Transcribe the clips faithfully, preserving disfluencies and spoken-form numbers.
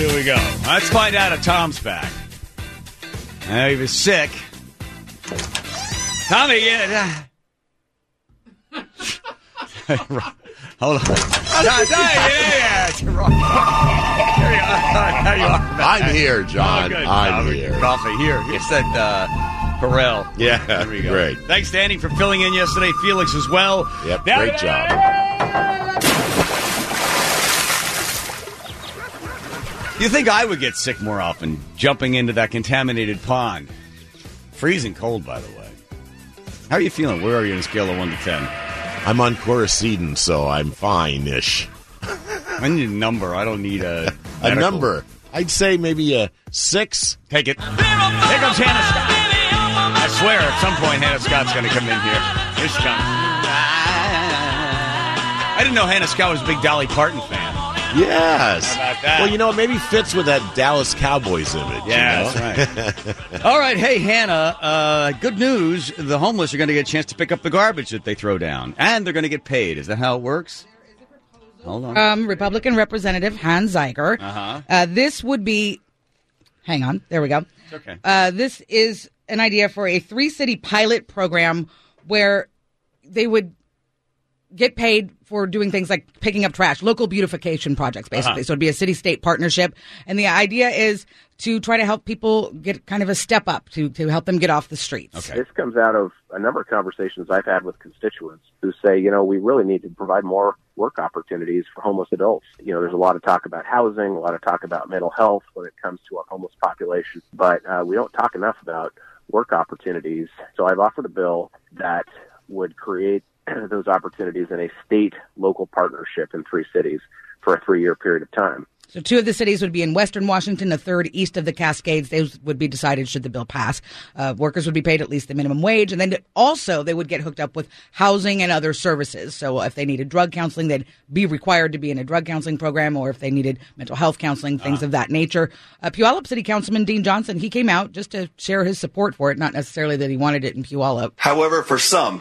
here we go. Let's find out if Tom's back. Uh, he was sick. Tommy, yeah. Hold on. yeah, yeah, yeah. I'm here, John. Oh, good. I'm oh, here. Coffee. Here. You said uh, Corral. Yeah, there we go. Great. Thanks, Danny, for filling in yesterday. Felix as well. Yep, Down great job. You think I would get sick more often jumping into that contaminated pond? Freezing cold, by the way. How are you feeling? Where are you on a scale of one to ten? I'm on Coricidin, so I'm fine-ish. I need a number. I don't need a A medical. number. I'd say maybe a six. Take it. Here comes Hannah Scott. I swear, at some point, Hannah Scott's going to come in here. Here she comes. I didn't know Hannah Scott was a big Dolly Parton fan. Yes. How about that? Well, you know, it maybe fits with that Dallas Cowboys image. Yeah, you know? that's right. All right. Hey, Hannah, uh, good news. The homeless are going to get a chance to pick up the garbage that they throw down, and they're going to get paid. Is that how it works? Hold on. Um, Republican Representative Hans Zeiger. Uh-huh. Uh, this would be, hang on, there we go. It's okay. Uh, this is an idea for a three-city pilot program where they would get paid for doing things like picking up trash, local beautification projects, basically. Uh-huh. So it'd be a city-state partnership. And the idea is to try to help people get kind of a step up, to, to help them get off the streets. Okay. This comes out of a number of conversations I've had with constituents who say, you know, we really need to provide more work opportunities for homeless adults. You know, there's a lot of talk about housing, a lot of talk about mental health when it comes to our homeless population, but uh, we don't talk enough about work opportunities. So I've offered a bill that would create those opportunities in a state-local partnership in three cities for a three-year period of time. So two of the cities would be in Western Washington, a third east of the Cascades. Those would be decided should the bill pass. Uh, workers would be paid at least the minimum wage. And then also they would get hooked up with housing and other services. So if they needed drug counseling, they'd be required to be in a drug counseling program, or if they needed mental health counseling, things uh-huh. of that nature. Uh, Puyallup City Councilman Dean Johnson, he came out just to share his support for it, not necessarily that he wanted it in Puyallup. However, for some,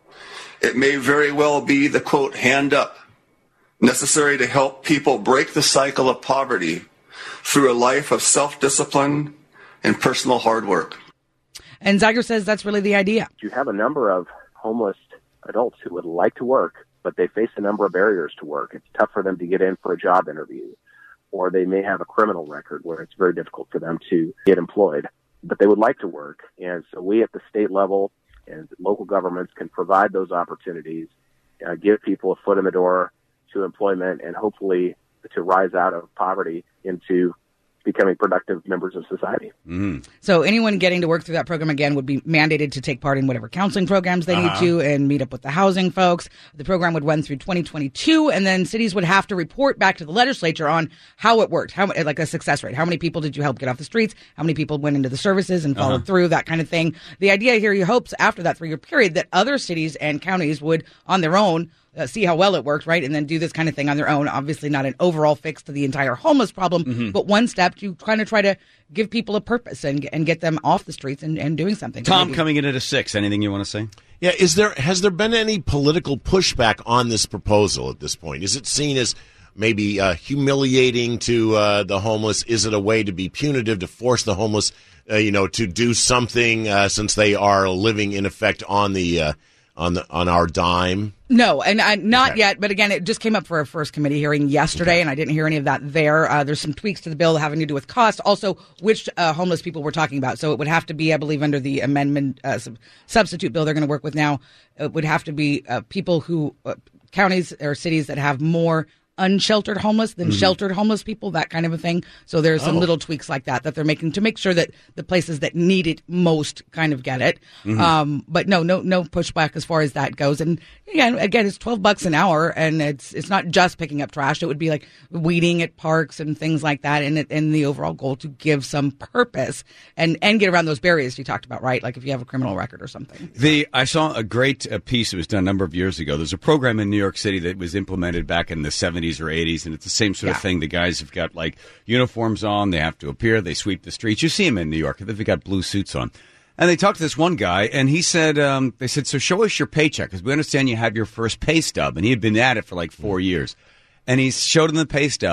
it may very well be the, quote, hand up necessary to help people break the cycle of poverty through a life of self-discipline and personal hard work. And Zeiger says that's really the idea. You have a number of homeless adults who would like to work, but they face a number of barriers to work. It's tough for them to get in for a job interview, or they may have a criminal record where it's very difficult for them to get employed, but they would like to work. And so we at the state level and local governments can provide those opportunities, uh, give people a foot in the door to employment, and hopefully to rise out of poverty into becoming productive members of society. Mm-hmm. So anyone getting to work through that program, again, would be mandated to take part in whatever counseling programs they uh-huh. need to and meet up with the housing folks. The program would run through twenty twenty-two, and then cities would have to report back to the legislature on how it worked, how like a success rate. How many people did you help get off the streets? How many people went into the services and followed uh-huh. through, that kind of thing. The idea here, he hopes, after that three-year period, that other cities and counties would, on their own, Uh, see how well it worked, right, and then do this kind of thing on their own. Obviously not an overall fix to the entire homeless problem, mm-hmm. but one step to kind of try to give people a purpose and and get them off the streets and, and doing something. Tom, Maybe. coming in at a six. Anything you want to say? Yeah, is there has there been any political pushback on this proposal at this point? Is it seen as maybe uh, humiliating to uh, the homeless? Is it a way to be punitive, to force the homeless, uh, you know, to do something uh, since they are living in effect on the uh, on the on our dime? No, and I, not okay. yet. But again, it just came up for a first committee hearing yesterday, okay. and I didn't hear any of that there. Uh, there's some tweaks to the bill having to do with cost. Also, which uh, homeless people we're talking about. So it would have to be, I believe, under the amendment uh, sub- substitute bill they're going to work with now. It would have to be uh, people who uh, counties or cities that have more unsheltered homeless than mm-hmm. sheltered homeless people, that kind of a thing. So there's some oh. little tweaks like that that they're making to make sure that the places that need it most kind of get it. Mm-hmm. Um, but no, no, no pushback as far as that goes. And again, again, it's twelve bucks an hour, and it's it's not just picking up trash. It would be like weeding at parks and things like that. And and the overall goal to give some purpose and and get around those barriers you talked about, right? Like if you have a criminal record or something. The I saw a great uh, piece that was done a number of years ago. There's a program in New York City that was implemented back in the seventies or eighties, and it's the same sort yeah. of thing. The guys have got like uniforms on, they have to appear, they sweep the streets. You see them in New York, they've got blue suits on. And they talked to this one guy, and he said, um, they said, so show us your paycheck, because we understand you have your first pay stub. And he had been at it for like four years. And he showed him the pay stub,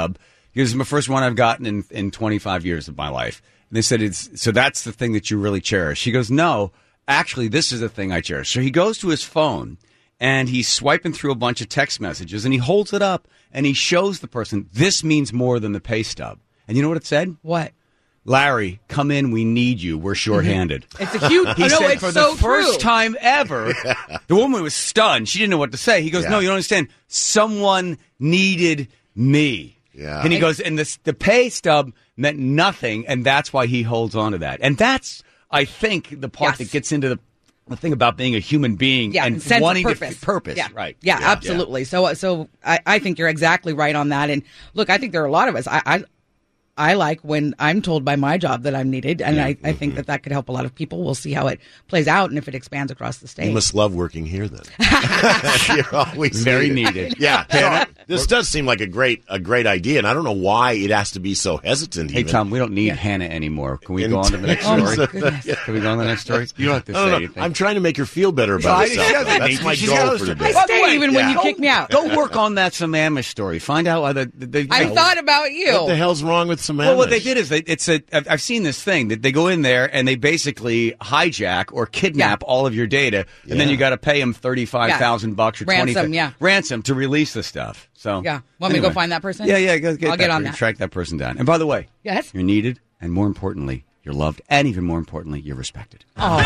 He goes, "It's my first one I've gotten in, in twenty-five years of my life." And they said, "It's so that's the thing that you really cherish." He goes, "No, actually, this is the thing I cherish." So he goes to his phone and he's swiping through a bunch of text messages and he holds it up and he shows the person, "This means more than the pay stub." And you know what it said? What? "Larry, come in. We need you. We're shorthanded." It's a huge. He oh, no, said it's for so the first true. time ever, the woman was stunned. She didn't know what to say. He goes, Yeah. "No, you don't understand. Someone needed me." Yeah. And he goes, and this, the pay stub meant nothing, and that's why he holds on to that. And that's, I think, the part Yes. that gets into the, the thing about being a human being Yeah, and sense wanting of purpose. to purpose. Yeah. Right. Yeah, Yeah. absolutely. So, so I, I think you're exactly right on that. And look, I think there are a lot of us. I, I, I like when I'm told by my job that I'm needed, and I, I think that that could help a lot of people. We'll see how it plays out and if it expands across the state. You must love working here, then. You're always Very needed. Yeah, so, this does seem like a great a great idea, and I don't know why it has to be so hesitant. Hey, even. Tom, we don't need Hannah anymore. Can we In go on to the next Oh, story? my goodness. Can we go on to the next story? You don't have to I say don't know. anything. I'm trying to make her feel better about I- herself. she doesn't That's need my to. She's goal got for to- today. I stay even when yeah. you kick me out. Go work on that Sam Amish story. Find out why the, the, the I thought about you. What the hell's wrong with some Well, what they Amish? did is they, it's a. I've I've seen this thing that they go in there and they basically hijack or kidnap Yeah. all of your data, and then Yeah. you got to pay them thirty five thousand bucks or Ransom, twenty yeah. ransom to release the stuff. So Yeah. Want me to go find that person? Yeah, yeah. Go get I'll that get on person, that. Track that person down. And by the way, Yes? you're needed, and more importantly, you're loved, and even more importantly, you're respected.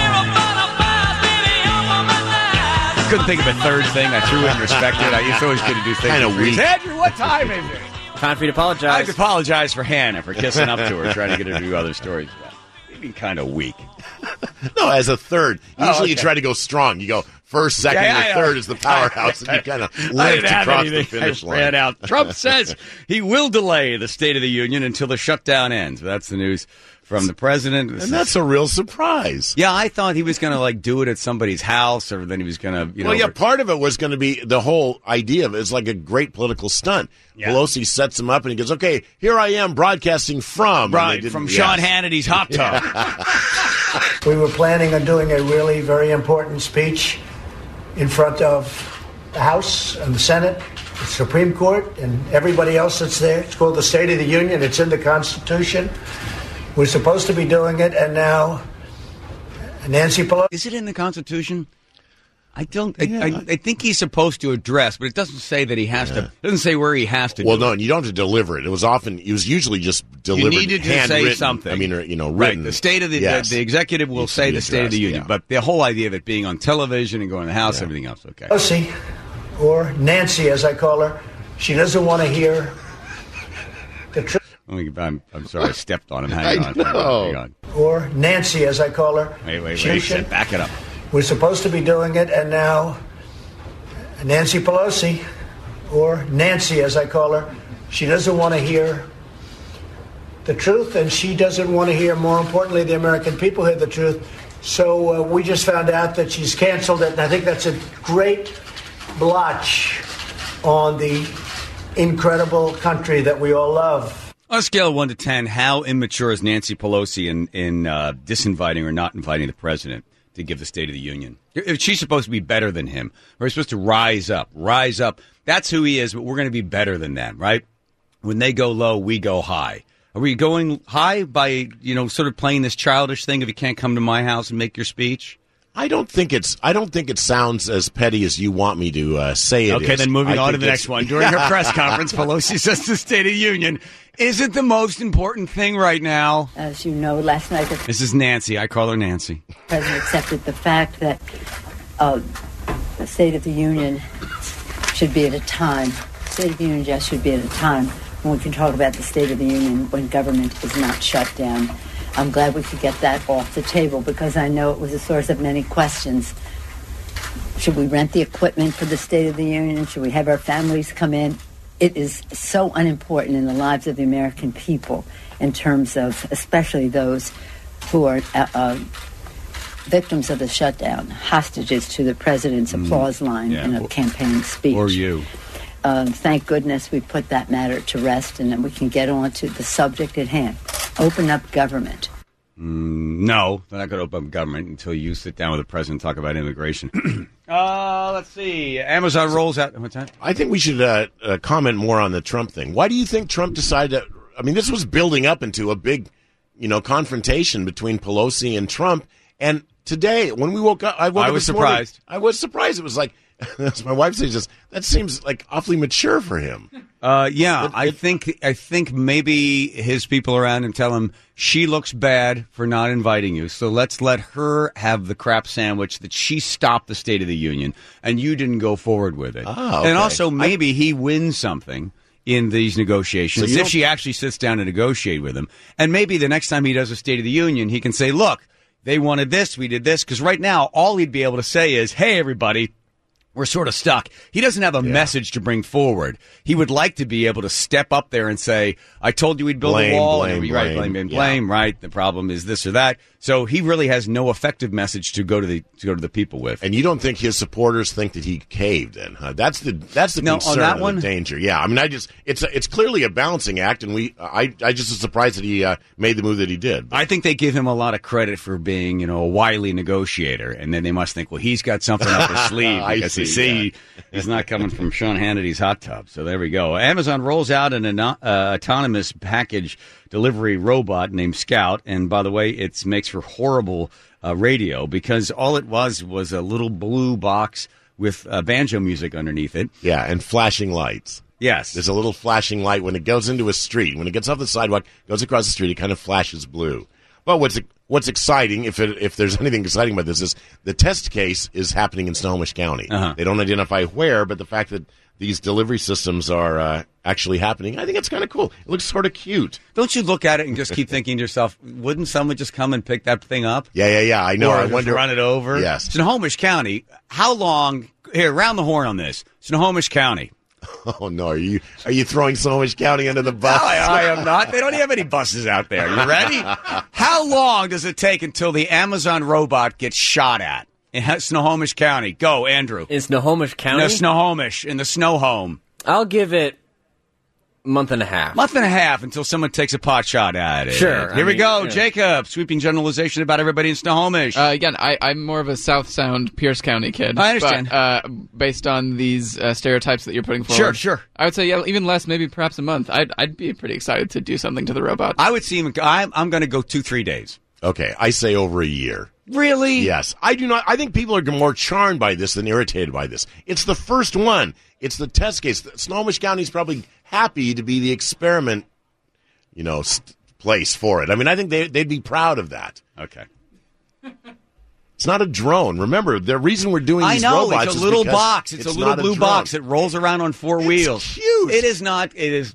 I couldn't think of a third thing. I threw in respected. I used to always good to do things. Kinda in threes. weak. Andrew, what time is it? Time for you to I'd apologize. like to apologize for Hannah for kissing up to her, trying to get her to do other stories. You'd be kind of weak. No, as a third. Oh, Usually you okay. try to go strong. You go first, second, Yeah, I or know. third is the powerhouse, and you kind of I lift didn't have across the anything. finish I line. ran out. Trump says he will delay the State of the Union until the shutdown ends. That's the news from the president. This And is- that's a real surprise. yeah, I thought he was going to like do it at somebody's house, or then he was going to, you know. Well, yeah, re- part of it was going to be the whole idea of it. It's like a great political stunt. Yeah. Pelosi sets him up and he goes, okay, here I am broadcasting from. And they right didn't- from yes. Sean Hannity's hot tub. We were planning on doing a really very important speech in front of the House and the Senate, the Supreme Court, and everybody else that's there. It's called the State of the Union. It's in the Constitution. We're supposed to be doing it, and now Nancy Pelosi. Is it in the Constitution? I don't. I, Yeah. I, I think he's supposed to address, but it doesn't say that he has to. It doesn't say where he has to. Well, do no, it. and you don't have to deliver it. It was often, it was usually just You delivered. needed to say handwritten. something. I mean, or, you know, right. written. The state of the Yes. the, the executive will Needs to say be the State of the addressed, Union, yeah. but the whole idea of it being on television and going to the House, Yeah. everything else, okay. Pelosi, or Nancy as I call her, she doesn't want to hear the truth. Let me- I'm, I'm sorry, I stepped on him. Hang I on, hang on, know. hang on. Or Nancy as I call her. Wait, wait, She wait. should- Back it up. We're supposed to be doing it, and now Nancy Pelosi, or Nancy as I call her, she doesn't want to hear the truth, and she doesn't want to hear, more importantly, the American people hear the truth. So uh, we just found out that she's canceled it, and I think that's a great blotch on the incredible country that we all love. On a scale of one to ten, how immature is Nancy Pelosi in in uh, disinviting or not inviting the president to give the State of the Union? If she's supposed to be better than him, we're supposed to rise up, rise up. That's who he is, but we're going to be better than them, right? When they go low, we go high. Are we going high by, you know, sort of playing this childish thing of you can't come to my house and make your speech? I don't think it's. I don't think it sounds as petty as you want me to uh, say it Okay, is. then moving I on to think the it's- next one. During her press conference, Pelosi says the State of the Union isn't the most important thing right now. As you know, last night the This is Nancy. I call her Nancy. President accepted the fact that uh, the State of the Union should be at a time, State of the Union just should be at a time when we can talk about the State of the Union when government is not shut down. I'm glad we could get that off the table because I know it was a source of many questions. Should we rent the equipment for the State of the Union? Should we have our families come in? It is so unimportant in the lives of the American people in terms of especially those who are uh, uh, victims of the shutdown, hostages to the president's applause line yeah. in a campaign speech. Or you. Uh, thank goodness we put that matter to rest and then we can get on to the subject at hand. Open up government. No, they're not going to open up government until you sit down with the president and talk about immigration. Uh, let's see. Amazon rolls out. What's that? I think we should uh, uh, comment more on the Trump thing. Why do you think Trump decided to, I mean, this was building up into a big, you know, confrontation between Pelosi and Trump. And today, when we woke up, I woke I up was this morning, surprised. I was surprised. It was like, as my wife says, just, that seems like awfully mature for him. Uh, yeah, It- I it- think I think maybe his people around him tell him she looks bad for not inviting you, so let's let her have the crap sandwich that she stopped the State of the Union and you didn't go forward with it. Ah, okay. And also maybe he wins something in these negotiations So you if don't- she actually sits down and negotiate with him. And maybe the next time he does a State of the Union, he can say, look, they wanted this, we did this, because right now all he'd be able to say is, hey, everybody, we're sort of stuck. He doesn't have a Yeah. message to bring forward. He would like to be able to step up there and say, I told you we'd build Blame, a wall. blame, and right, blame. blame, blame, Yeah. blame, right. The problem is this or that. So he really has no effective message to go to the to go to the people with. And you don't think his supporters think that he caved then, huh? That's the that's the No, on concern, that and one? the danger. Yeah, I mean, I just it's a, it's clearly a balancing act, and we I I just was surprised that he uh, made the move that he did. I think they give him a lot of credit for being, you know, a wily negotiator, and then they must think, well, he's got something up his sleeve I because you see, see, he's not coming from Sean Hannity's hot tub. So there we go. Amazon rolls out an ano- uh, autonomous package delivery robot named Scout, and by the way, it makes for horrible uh, radio because all it was was a little blue box with uh, banjo music underneath it. Yeah, and flashing lights. Yes. There's a little flashing light when it goes into a street. When it gets off the sidewalk, goes across the street, it kind of flashes blue. Well, what's what's exciting, if it, if there's anything exciting about this, is the test case is happening in Snohomish County. Uh-huh. They don't identify where, but the fact that these delivery systems are uh, actually happening, I think it's kind of cool. It looks sort of cute. Don't you look at it and just keep thinking to yourself, wouldn't someone just come and pick that thing up? Yeah, yeah, yeah. I know. Or I just wonder. run it over. Yes. Snohomish County. How long? Here, round the horn on this. Snohomish County. Oh no! Are you are you throwing Snohomish County under the bus? I, I am not. They don't have any buses out there. You ready? How long does it take until the Amazon robot gets shot at in Snohomish County? Go, Andrew. In Snohomish County? No, Snohomish in the snow home. I'll give it a month and a half. Month and a half until someone takes a pot shot at it. Sure, Here I we mean, go. yeah. Jacob, sweeping generalization about everybody in Snohomish. Uh, again, I, I'm more of a South Sound, Pierce County kid. I understand. But, uh, based on these uh, stereotypes that you're putting forward. Sure, sure. I would say yeah, even less, maybe perhaps a month. I'd, I'd be pretty excited to do something to the robot. I would see him. I'm, I'm going to go two, three days. Okay, I say over a year. Really? Yes, I do not. I think people are more charmed by this than irritated by this. It's the first one. It's the test case. Snohomish County is probably happy to be the experiment, you know, st- place for it. I mean, I think they, they'd be proud of that. Okay. It's not a drone. Remember, the reason we're doing I these know robots it's a is little because box. It's, a little not blue drone. box that rolls around on four It's wheels. cute. It is not. It is.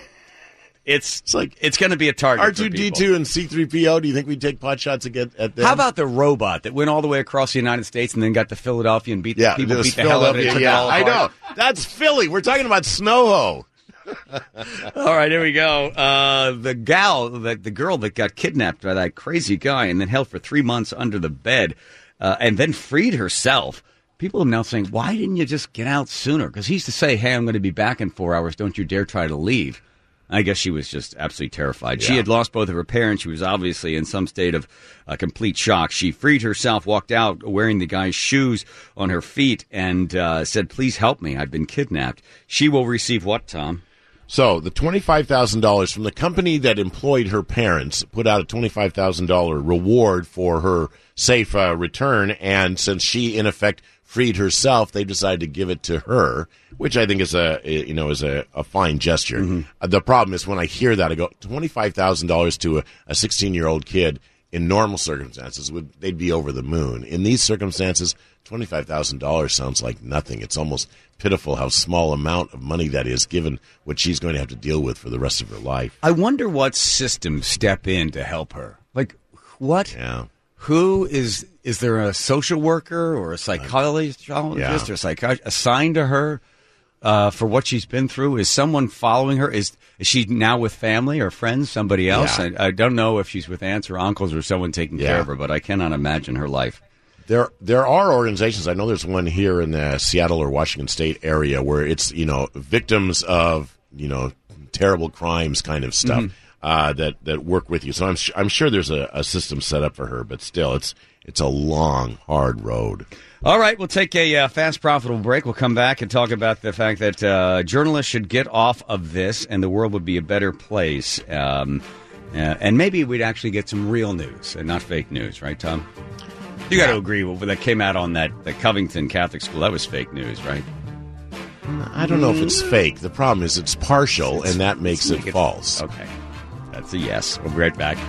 It's It's like it's going to be a target. R for two D people. two and C three P O. Do you think we'd take pot shots again at them? How about the robot that went all the way across the United States and then got to Philadelphia and beat yeah, people it was beat the hell out of it? Philadelphia. and took it Yeah, all I apart? know. That's Philly. We're talking about Snoho. All right, here we go. Uh, the gal, the, the girl that got kidnapped by that crazy guy and then held for three months under the bed uh, and then freed herself. People are now saying, why didn't you just get out sooner? Because he used to say, hey, I'm going to be back in four hours. Don't you dare try to leave. I guess she was just absolutely terrified. She Yeah. had lost both of her parents. She was obviously in some state of uh, complete shock. She freed herself, walked out wearing the guy's shoes on her feet, and uh, said, please help me. I've been kidnapped. She will receive what, Tom? So the twenty-five thousand dollars from the company that employed her parents put out a twenty-five thousand dollars reward for her safe uh, return, and since she in effect freed herself, they decided to give it to her, which I think is a you know is a, a fine gesture. Mm-hmm. Uh, the problem is when I hear that, I go twenty-five thousand dollars to a sixteen-year-old kid in normal circumstances would they'd be over the moon. In these circumstances, twenty-five thousand dollars sounds like nothing. It's almost pitiful how small amount of money that is, given what she's going to have to deal with for the rest of her life. I wonder what systems step in to help her. Like, what? Yeah. Who is, is there a social worker or a psychologist Yeah. or a psychiatrist assigned to her uh, for what she's been through? Is someone following her? Is, is she now with family or friends, somebody else? Yeah. I, I don't know if she's with aunts or uncles or someone taking care Yeah. of her, but I cannot imagine her life. There, there are organizations. I know there's one here in the Seattle or Washington State area where it's you know victims of you know terrible crimes kind of stuff Mm-hmm. uh, that that work with you. So I'm su- I'm sure there's a, a system set up for her, but still, it's It's a long, hard road. All right, we'll take a uh, fast, profitable break. We'll come back and talk about the fact that uh, journalists should get off of this and the world would be a better place. Um, uh, and maybe we'd actually get some real news and not fake news, right, Tom? You got to agree with that came out on that the Covington Catholic School. That was fake news, right? I don't know if it's fake. The problem is it's partial, it's, and that makes it false. Okay. That's a yes. We'll be right back.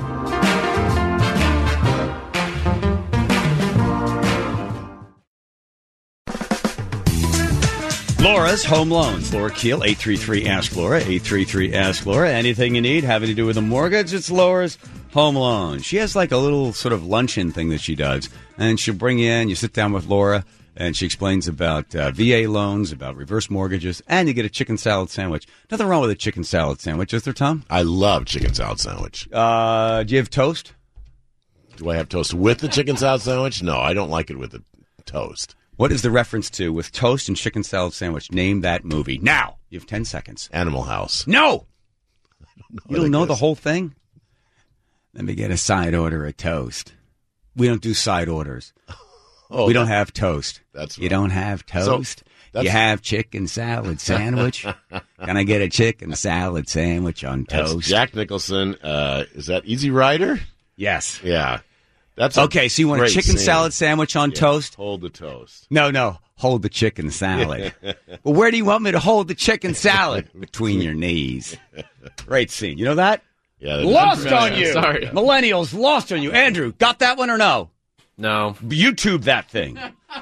Laura's Home Loans. Laura Keel, eight three three, ask Laura, eight three three, ask Laura. Anything you need having to do with a mortgage, it's Laura's Home Loans. She has like a little sort of luncheon thing that she does, and she'll bring you in, you sit down with Laura, and she explains about uh, V A loans, about reverse mortgages, and you get a chicken salad sandwich. Nothing wrong with a chicken salad sandwich, is there, Tom? I love chicken salad sandwich. Uh, do you have toast? Do I have toast with the chicken salad sandwich? No, I don't like it with the toast. What is the reference to with toast and chicken salad sandwich? Name that movie. Now! You have ten seconds. Animal House. No! I don't know you don't know is. the whole thing? Let me get a side order of toast. We don't do side orders. Oh, we don't have toast. That's You don't have toast? So, you have chicken salad sandwich? Can I get a chicken salad sandwich on toast? That's Jack Nicholson. Uh, is that Easy Rider? Yes. Yeah. That's okay, so you want a chicken scene. salad sandwich on yeah. toast? Hold the toast. No, no. Hold the chicken salad. Well, where do you want me to hold the chicken salad? Between your knees. Great scene. You know that? Yeah. Lost on you. Sorry. Millennials lost on you. Andrew, got that one or no? No. YouTube that thing.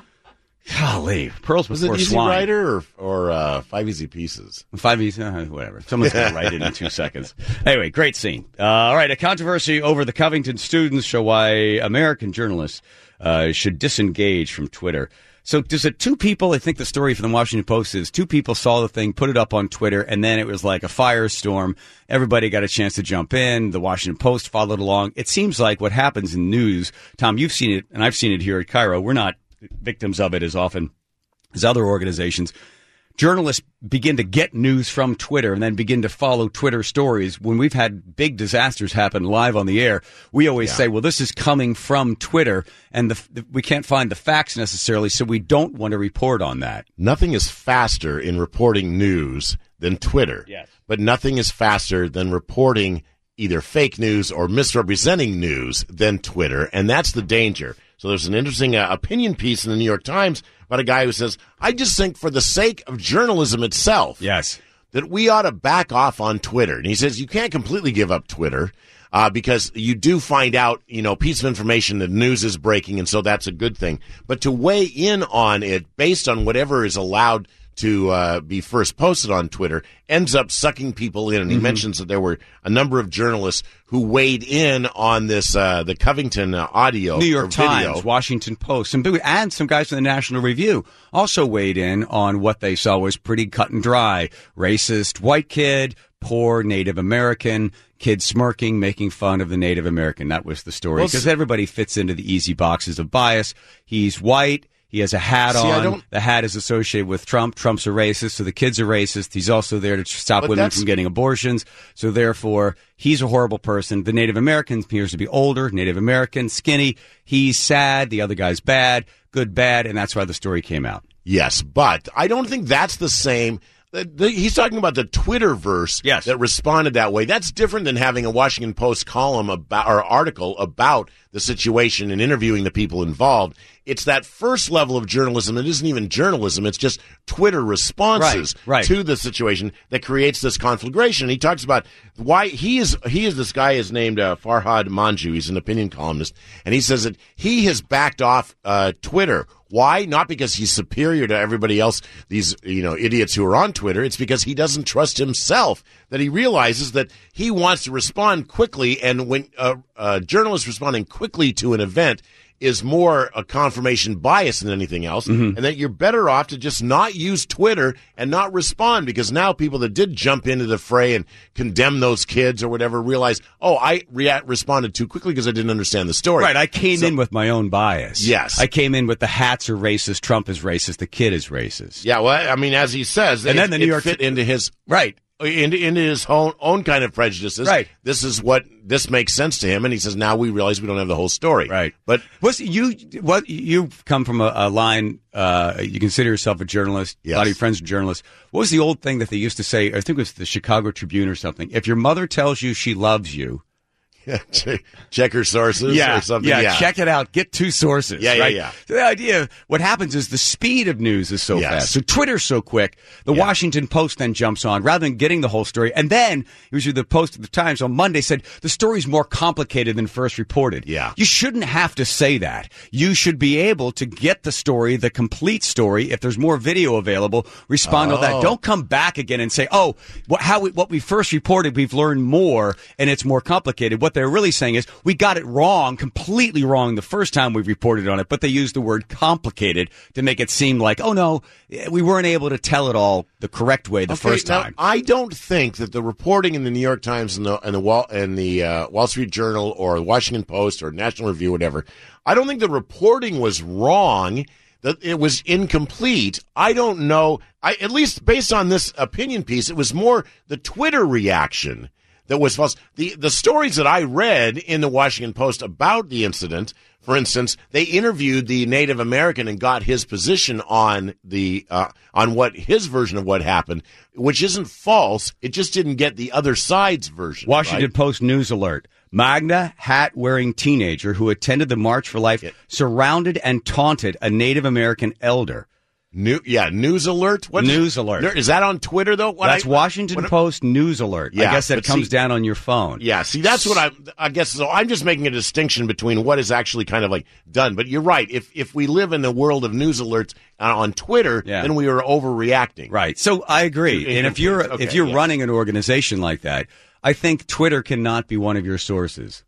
Golly. Pearls Was before it Easy swine. Rider or, or uh, Five Easy Pieces? Five Easy, uh, whatever. Someone's going to write it in two seconds. Anyway, great scene. Uh, all right, a controversy over the Covington students show why American journalists uh, should disengage from Twitter. So does it two people, I think the story from the Washington Post is two people saw the thing, put it up on Twitter, and then it was like a firestorm. Everybody got a chance to jump in. The Washington Post followed along. It seems like what happens in news, Tom, you've seen it, and I've seen it here at Cairo. We're not victims of it as often as other organizations. Journalists begin to get news from Twitter and then begin to follow Twitter stories. When we've had big disasters happen live on the air, we always yeah. say, well, this is coming from Twitter, and the, the, we can't find the facts necessarily, so we don't want to report on that. Nothing is faster in reporting news than Twitter. Yes. But nothing is faster than reporting either fake news or misrepresenting news than Twitter, and that's the danger. So there's an interesting uh, opinion piece in the New York Times about a guy who says, I just think for the sake of journalism itself, yes, that we ought to back off on Twitter. And he says you can't completely give up Twitter uh, because you do find out, you know, piece of information that news is breaking, and so that's a good thing. But to weigh in on it based on whatever is allowed to uh, be first posted on Twitter ends up sucking people in. And he mm-hmm. mentions that there were a number of journalists who weighed in on this, uh, the Covington uh, audio. New York Times, video. Washington Post, and, and some guys from the National Review also weighed in on what they saw was pretty cut and dry. Racist white kid, poor Native American, kid smirking, making fun of the Native American. That was the story. Because well, everybody fits into the easy boxes of bias. He's white. He has a hat See, on. The hat is associated with Trump. Trump's a racist, so the kids are racist. He's also there to stop but women that's... from getting abortions. So therefore, he's a horrible person. The Native American appears to be older, Native American, skinny. He's sad. The other guy's bad, good, bad, and that's why the story came out. Yes, but I don't think that's the same. The, the, he's talking about the Twitterverse yes. that responded that way. That's different than having a Washington Post column about or article about the situation and interviewing the people involved. It's that first level of journalism that isn't even journalism. It's just Twitter responses right, right. to the situation that creates this conflagration. And he talks about why he is he is this guy is named uh, Farhad Manjoo. He's an opinion columnist, and he says that he has backed off uh, Twitter. Why? Not because he's superior to everybody else, these, you know, idiots who are on Twitter. It's because he doesn't trust himself, that he realizes that he wants to respond quickly, and when uh, uh, journalists responding quickly to an event is more a confirmation bias than anything else, mm-hmm. and that you're better off to just not use Twitter and not respond, because now people that did jump into the fray and condemn those kids or whatever realize, oh, I rea- responded too quickly because I didn't understand the story. Right, I came so, in with my own bias. Yes. I came in with the hats are racist, Trump is racist, the kid is racist. Yeah, well, I mean, as he says, and it, then the New it York fit into his... Right. into, into his own, own kind of prejudices. Right. This is what this makes sense to him, and he says now we realize we don't have the whole story. Right. But what's you what you've come from a, a line. Uh, you consider yourself a journalist. Yes. A lot of your friends are journalists. What was the old thing that they used to say? I think it was the Chicago Tribune or something. If your mother tells you she loves you. Yeah, check her sources yeah, or something. Yeah, yeah, check it out. Get two sources. Yeah, yeah, right? yeah. So the idea, what happens is the speed of news is so Yes. fast. So Twitter's so quick. The Yeah. Washington Post then jumps on rather than getting the whole story. And then, usually the Post at the Times on Monday said the story's more complicated than first reported. Yeah. You shouldn't have to say that. You should be able to get the story, the complete story. If there's more video available, respond Oh. to that. Don't come back again and say, oh, what, how we, what we first reported, we've learned more and it's more complicated. What they're really saying is, we got it wrong, completely wrong the first time we reported on it, but they used the word complicated to make it seem like, oh no, we weren't able to tell it all the correct way the Okay, first now, time. I don't think that the reporting in the New York Times and the and the Wall and the uh, Wall Street Journal or the Washington Post or National Review, whatever. I don't think the reporting was wrong. That it was incomplete. I don't know. I at least based on this opinion piece, it was more the Twitter reaction that was false. The the stories that I read in the Washington Post about the incident, for instance, they interviewed the Native American and got his position on the uh, on what his version of what happened, which isn't false. It just didn't get the other side's version. Washington right? Post news alert. Magna hat-wearing teenager who attended the March for Life Yeah. surrounded and taunted a Native American elder. New, yeah, news alert. What News alert. Is that on Twitter though? What That's I- Washington what- Post news alert. I Yeah, guess that but comes see- down on your phone. Yeah, see, that's what I I guess. So I'm just making a distinction between what is actually kind of like done. But you're right. If if we live in the world of news alerts uh, on Twitter, Yeah. then we are overreacting. Right. So I agree. In- And if you're okay, if you're yeah. running an organization like that, I think Twitter cannot be one of your sources.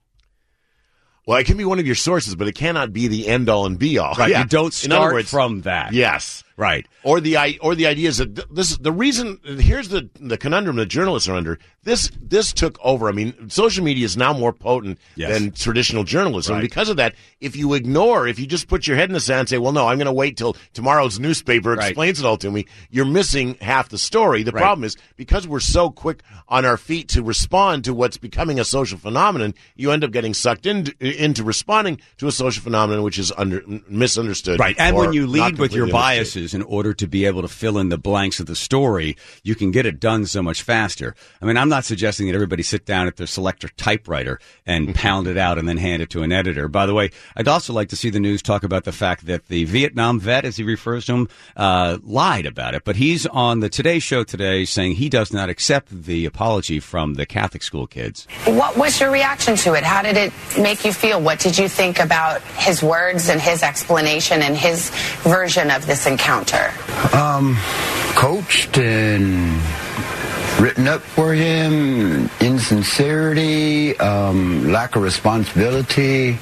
Well, it can be one of your sources, but it cannot be the end all and be all. Right. Yeah. You don't In other start words, from that. Yes. Right. Or the i- or the idea is that th- this is the reason. Here's the the conundrum that journalists are under. This this took over. I mean, social media is now more potent Yes. than traditional journalism. Right. Because of that, if you ignore, if you just put your head in the sand and say, "Well, no, I'm going to wait till tomorrow's newspaper Right. explains it all to me," you're missing half the story. The Right. problem is because we're so quick on our feet to respond to what's becoming a social phenomenon, you end up getting sucked into into responding to a social phenomenon which is under misunderstood. Right. And or when you not lead with your completely understood. biases in order to be able to fill in the blanks of the story, you can get it done so much faster. I mean, I'm not suggesting that everybody sit down at their selector typewriter and pound it out and then hand it to an editor. By the way, I'd also like to see the news talk about the fact that the Vietnam vet, as he refers to him, uh, lied about it. But he's on the Today Show today saying he does not accept the apology from the Catholic school kids. What was your reaction to it? How did it make you feel? What did you think about his words and his explanation and his version of this encounter? Um, coached and written up for him, insincerity, um, lack of responsibility.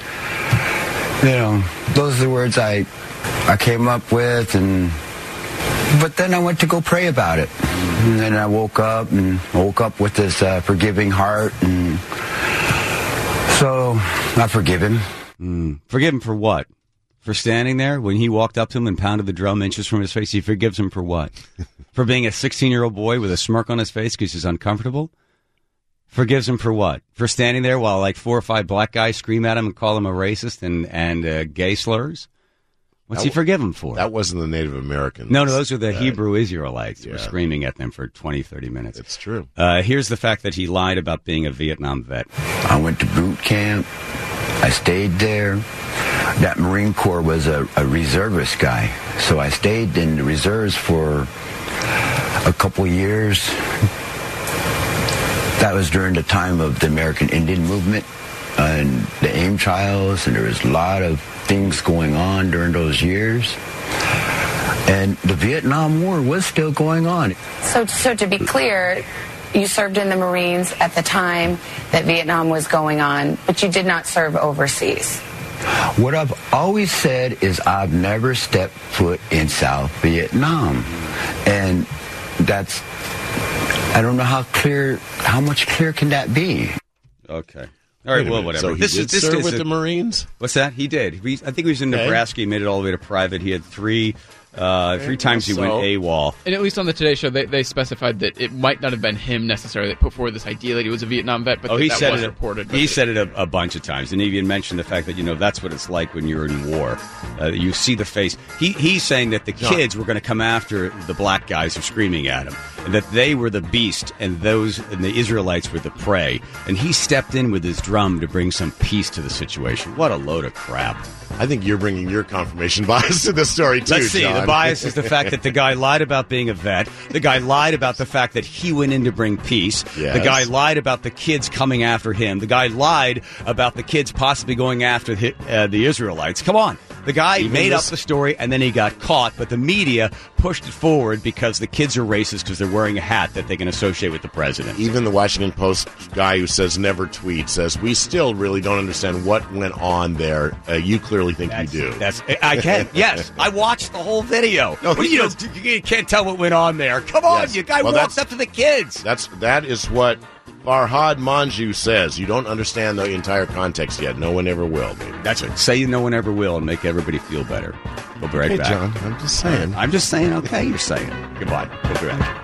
You know, those are the words I I came up with, and but then I went to go pray about it, and then I woke up and woke up with this uh, forgiving heart, and so I forgive him. Mm. Forgive him for what? For standing there when he walked up to him and pounded the drum inches from his face? He forgives him for what? For being a sixteen-year-old boy with a smirk on his face because he's uncomfortable? Forgives him for what? For standing there while like four or five black guys scream at him and call him a racist and, and uh, gay slurs? What's That he forgive him for? That wasn't the Native Americans. No, no, those are the Uh, Hebrew Israelites who were yeah. screaming at them for twenty, thirty minutes. It's true. Uh, here's the fact that he lied about being a Vietnam vet. I went to boot camp. I stayed there. That Marine Corps was a, a reservist guy, so I stayed in the reserves for a couple years. That was during the time of the American Indian movement and the AIM trials, and there was a lot of things going on during those years. And the Vietnam War was still going on. So, so to be clear, you served in the Marines at the time that Vietnam was going on, but you did not serve overseas. What I've always said is I've never stepped foot in South Vietnam. And that's, I don't know how clear, how much clearer can that be? Okay. All right, Wait a well, minute. whatever. So he this did is this serve is with a- the Marines? What's that? He did. He, I think he was in Okay. Nebraska. He made it all the way to private. He had three Uh, three times he So- went AWOL. And at least on the Today Show, they, they specified that it might not have been him necessarily that put forward this idea that he was a Vietnam vet, but Oh, that, he that said was it. reported. He but said it a, a bunch of times, and he even mentioned the fact that you know that's what it's like when you're in war. Uh, you see the face. He he's saying that the kids were going to come after the black guys who are screaming at him, and that they were the beast, and those and the Israelites were the prey. And he stepped in with his drum to bring some peace to the situation. What a load of crap! I think you're bringing your confirmation bias to this story, too, Let's see. John. The bias is the fact that the guy lied about being a vet. The guy lied about the fact that he went in to bring peace. Yes. The guy lied about the kids coming after him. The guy lied about the kids possibly going after the, uh, the Israelites. Come on. The guy Even made this- up the story, and then he got caught, but the media pushed it forward because the kids are racist because they're wearing a hat that they can associate with the president. Even the Washington Post guy who says never tweet says, we still really don't understand what went on there. Uh, you clearly think That's- you do. That's I can. Yes, I watched the whole video. No, What do he you, does- know, you can't tell what went on there. Come on, Yes. you guy Well, walks that's- up to the kids. That's That is what Farhad Manjoo says. You don't understand the entire context yet. No one ever will, baby. That's it. Say no one ever will and make everybody feel better. We'll be right Hey, back. John, I'm just saying. I'm just saying, okay, you're saying it. Goodbye. We'll be back.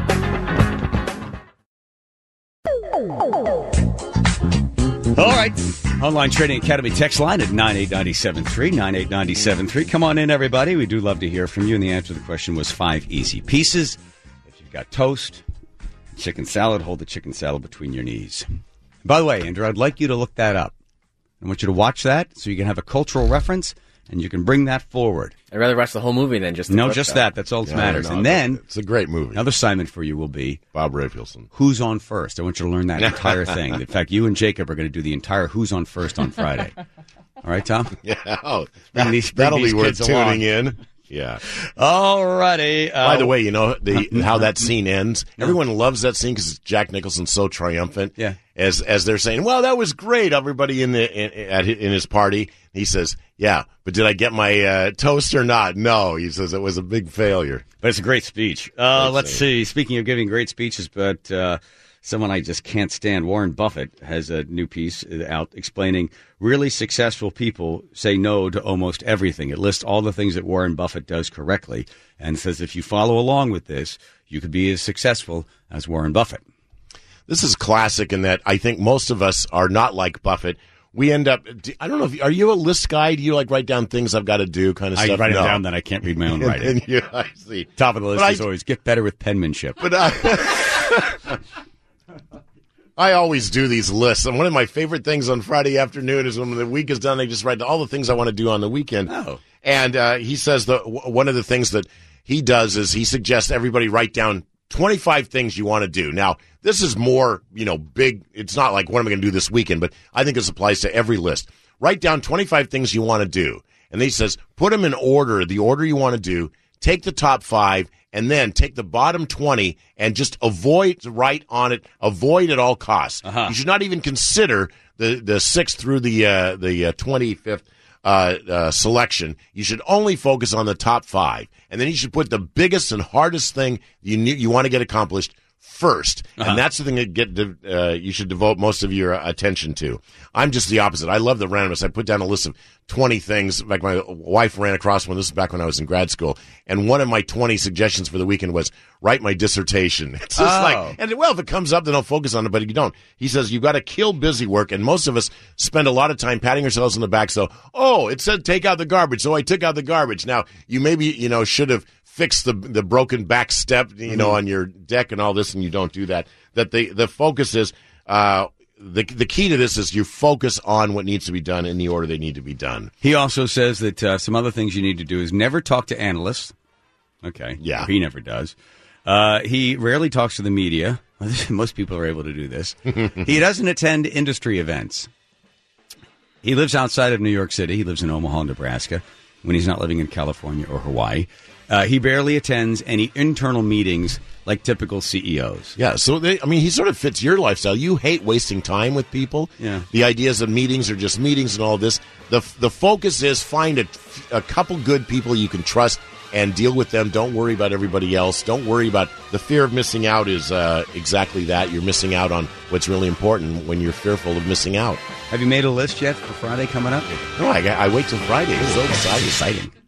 All right. Online Trading Academy text line at nine eight nine seven three, nine eight nine seven three. Come on in, everybody. We do love to hear from you. And the answer to the question was five easy pieces. If you've got toast, chicken salad, hold the chicken salad between your knees. By the way, Andrew, I'd like you to look that up. I want you to watch that so you can have a cultural reference and you can bring that forward. I'd rather watch the whole movie than just the No, clip, just though. that. That's all that Yeah, matters. no, and then it's a great movie. another assignment for you will be Bob Raphaelson. Who's on first. I want you to learn that entire thing. In fact, you and Jacob are going to do the entire Who's on First on Friday. All right, Tom? Yeah. Oh, Bring these- bring that'll these be worth kids along. tuning in. Yeah. All righty. Uh, By the way, you know the how that scene ends. Everyone loves that scene because Jack Nicholson's so triumphant. Yeah. As as they're saying, well, that was great. Everybody in the in, at hi- in his party. He says, yeah, but did I get my uh, toast or not? No. He says it was a big failure. But it's a great speech. Uh, Great let's scene. see. Speaking of giving great speeches, but uh, someone I just can't stand, Warren Buffett, has a new piece out explaining really successful people say no to almost everything. It lists all the things that Warren Buffett does correctly and says if you follow along with this, you could be as successful as Warren Buffett. This is classic in that I think most of us are not like Buffett. We end up. I don't know. if Are you a list guy? Do you like write down things I've got to do, kind of I stuff? write No. it down that I can't read my own And writing. then you- I see. Top of the list But is I- always get better with penmanship. But I, I always do these lists, and one of my favorite things on Friday afternoon is when the week is done. I just write all the things I want to do on the weekend. Oh. And uh, he says that w- one of the things that he does is he suggests everybody write down twenty-five things you want to do. Now, this is more, you know, big. It's not like what am I going to do this weekend, but I think this applies to every list. Write down twenty-five things you want to do. And then he says, put them in order, the order you want to do, take the top five, and then take the bottom twenty and just avoid write on it, avoid at all costs. Uh-huh. You should not even consider the, the sixth through the, uh, the uh, twenty-fifth uh, uh, selection. You should only focus on the top five. And then you should put the biggest and hardest thing you ne- you want to get accomplished first, Uh-huh. and that's the thing that get de- uh, you should devote most of your uh, attention to. I'm just the opposite. I love the randomness. I put down a list of twenty things. Like my wife ran across one. This is back when I was in grad school, and one of my twenty suggestions for the weekend was write my dissertation. It's just Oh. like, and well, if it comes up, then I'll focus on it. But if you don't, he says you've got to kill busy work, and most of us spend a lot of time patting ourselves on the back. So, oh, it said take out the garbage, so I took out the garbage. Now you maybe you know should have fix the the broken back step, you know, Mm-hmm. on your deck and all this, and you don't do that. That the the focus is uh, the the key to this is you focus on what needs to be done in the order they need to be done. He also says that uh, some other things you need to do is never talk to analysts. Okay. Yeah. He never does. Uh, he rarely talks to the media. Most people are able to do this. He doesn't attend industry events. He lives outside of New York City. He lives in Omaha, Nebraska, when he's not living in California or Hawaii. Uh, he barely attends any internal meetings like typical C E Os. Yeah, so they, I mean, he sort of fits your lifestyle. You hate wasting time with people. Yeah. The ideas of meetings are just meetings and all this. The the focus is find a, a couple good people you can trust and deal with them. Don't worry about everybody else. Don't worry about the fear of missing out is uh, exactly that. You're missing out on what's really important when you're fearful of missing out. Have you made a list yet for Friday coming up? No, I, I wait till Friday. It's so exciting. Exciting.